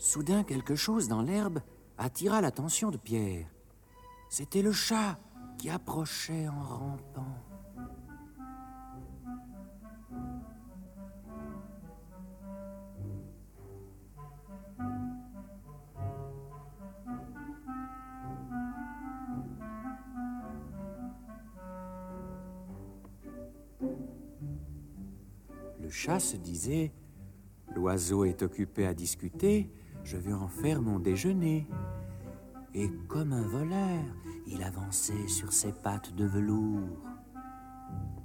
Soudain, quelque chose dans l'herbe attira l'attention de Pierre. C'était le chat qui approchait en rampant. Le chat se disait « L'oiseau est occupé à discuter, je vais en faire mon déjeuner. » Et comme un voleur, il avançait sur ses pattes de velours.